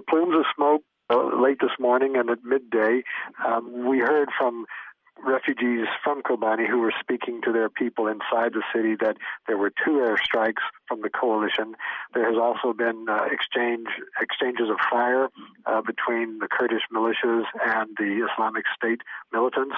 plumes of smoke late this morning and at midday. We heard from refugees from Kobani who were speaking to their people inside the city that there were 2 airstrikes from the coalition. There has also been exchanges of fire between the Kurdish militias and the Islamic State militants.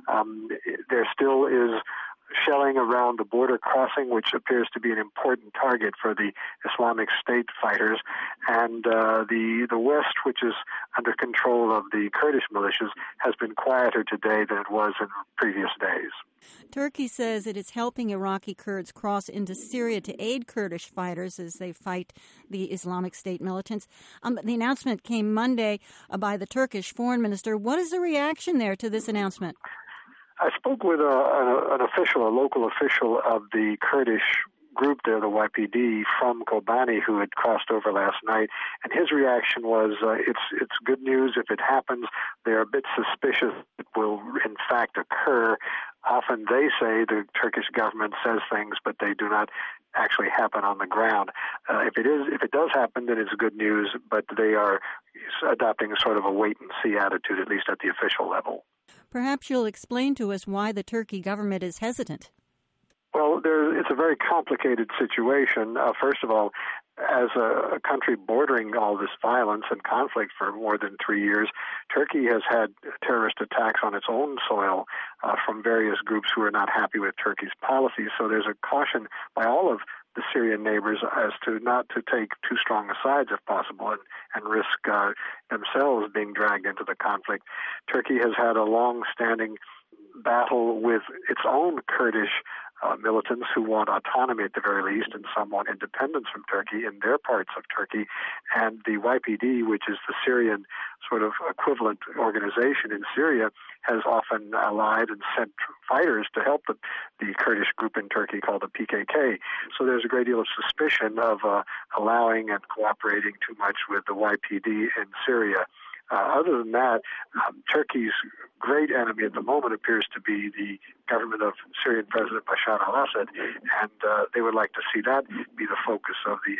There still is shelling around the border crossing, which appears to be an important target for the Islamic State fighters. And the West, which is under control of the Kurdish militias, has been quieter today than it was in previous days. Turkey says it is helping Iraqi Kurds cross into Syria to aid Kurdish fighters as they fight the Islamic State militants. The announcement came Monday by the Turkish foreign minister. What is the reaction there to this announcement? I spoke with an official, a local official of the Kurdish group there, the YPD, from Kobani, who had crossed over last night, and his reaction was, it's good news if it happens. They're a bit suspicious it will in fact occur. Often they say the Turkish government says things, but they do not actually happen on the ground. If it does happen, then it's good news, but they are adopting a sort of a wait-and-see attitude, at least at the official level. Perhaps you'll explain to us why the Turkey government is hesitant. Well, it's a very complicated situation. First of all, as a country bordering all this violence and conflict for more than 3 years, Turkey has had terrorist attacks on its own soil from various groups who are not happy with Turkey's policies. So there's a caution by all of the Syrian neighbors as to not to take too strong a sides if possible and risk themselves being dragged into the conflict. Turkey has had a long-standing battle with its own Kurdish militants who want autonomy at the very least, and some want independence from Turkey in their parts of Turkey. And the YPD, which is the Syrian sort of equivalent organization in Syria, has often allied and sent fighters to help the Kurdish group in Turkey called the PKK. So there's a great deal of suspicion of allowing and cooperating too much with the YPD in Syria. Other than that, Turkey's great enemy at the moment appears to be the government of Syrian President Bashar al-Assad, and they would like to see that be the focus of the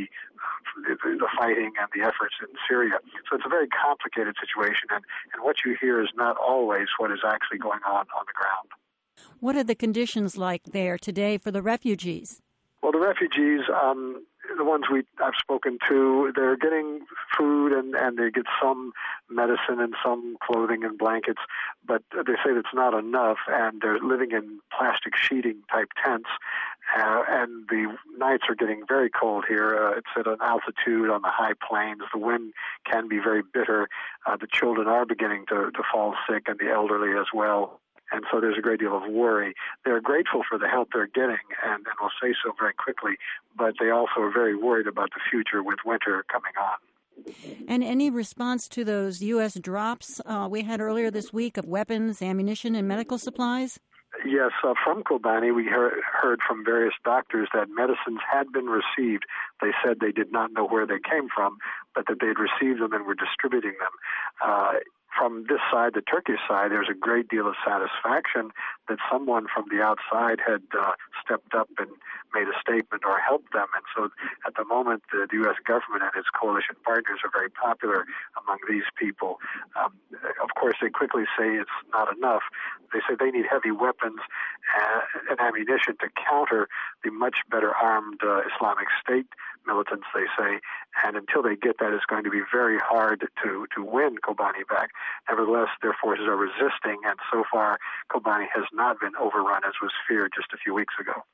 the fighting and the efforts in Syria. So it's a very complicated situation, and what you hear is not always what is actually going on the ground. What are the conditions like there today for the refugees? Well, the refugees, the ones I've spoken to, they're getting food and they get some medicine and some clothing and blankets, but they say that's not enough, and they're living in plastic sheeting type tents, and the nights are getting very cold here. It's at an altitude on the high plains. The wind can be very bitter. The children are beginning to fall sick, and the elderly as well. And so there's a great deal of worry. They're grateful for the help they're getting, and will say so very quickly, but they also are very worried about the future with winter coming on. And any response to those U.S. drops we had earlier this week of weapons, ammunition, and medical supplies? Yes, from Kobani, we heard from various doctors that medicines had been received. They said they did not know where they came from, but that they'd received them and were distributing them. From this side, the Turkish side, there's a great deal of satisfaction that someone from the outside had stepped up and made a statement or helped them. And so at the moment, the U.S. government and its coalition partners are very popular among these people. Of course, they quickly say it's not enough. They say they need heavy weapons and ammunition to counter the much better armed Islamic State militants, they say. And until they get that, it's going to be very hard to win Kobani back. Nevertheless, their forces are resisting, and so far Kobani has not been overrun as was feared just a few weeks ago.